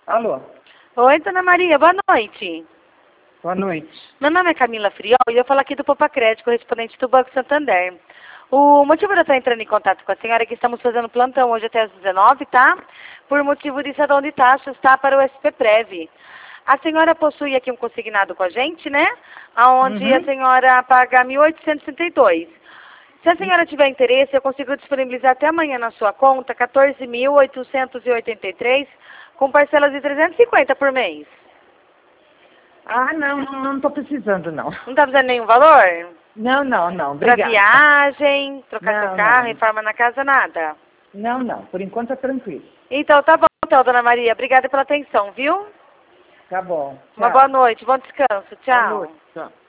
Alô, Oi, dona Maria, boa noite. boa noite. Meu nome é Camila Friol e eu falo aqui do Poupa Crédito, correspondente do Banco Santander. O motivo de eu estar entrando em contato com a senhora é que estamos fazendo plantão hoje até às 19, tá? Por motivo de isenção de taxas, tá? Para o SPPrev. A senhora possui aqui um consignado com a gente, né? Onde a senhora paga 1.862. Se a senhora tiver interesse, eu consigo disponibilizar até amanhã na sua conta 14.883 com parcelas de 350 por mês. Ah, não tô precisando, não. Não está fazendo nenhum valor? Não, Para obrigada. viagem, trocar seu Não, carro, não. reforma na casa, nada? Não, por enquanto é tranquilo. Então, tá bom, então, dona Maria. Obrigada pela atenção, viu? Tá bom, Uma tchau. boa noite, bom descanso. Boa Tchau. noite, tchau.